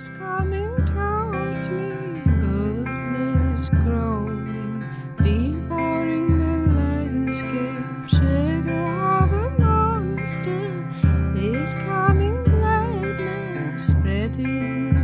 is coming towards me, goodness growing, devouring the landscape, shadow of a monster is coming, gladness spreading